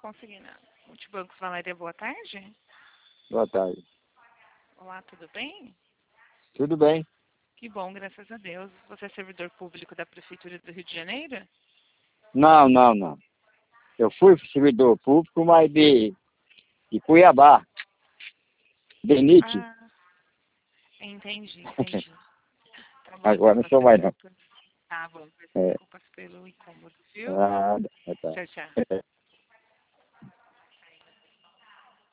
conseguindo. Multibancos Valéria, boa tarde. Boa tarde. Olá, tudo bem? Tudo bem? Que bom, graças a Deus. Você é servidor público da Prefeitura do Rio de Janeiro? Não. Eu fui servidor público, mas de Cuiabá, DENIT. Ah, entendi. Tá bom, então Agora não peço sou mais não. desculpas. Tá bom, peço É, desculpas pelo incômodo, viu? nada, tá. Tchau, tchau.